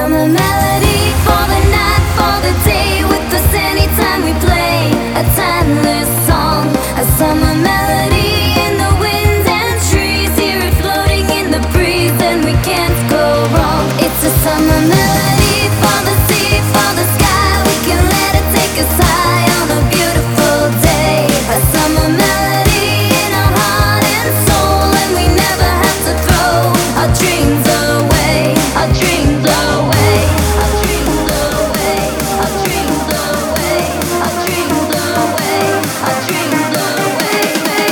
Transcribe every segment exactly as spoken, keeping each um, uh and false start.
summer melody for the night, for the day. With us anytime we play a timeless song. A summer melody in the wind and trees. Hear it floating in the breeze and we can't go wrong. It's a summer melody for the sea, for the sky. We can let it take us high on a beautiful day. A summer melody in our heart and soul, and we never have to throw our dreams away. Our dreams away. Our dreams away. Our dreams away. Our dreams away. Our dreams away.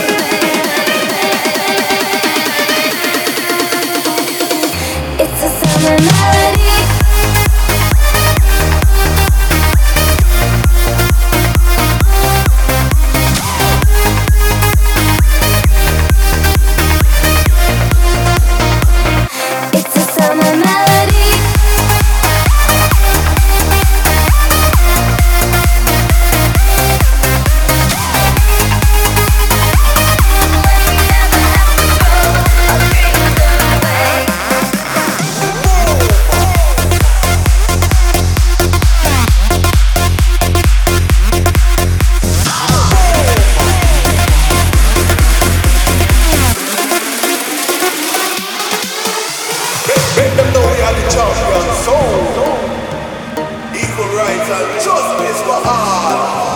It's a summer melody. It's a summer melody. Make them know we are the champion soul. Equal rights and justice for all.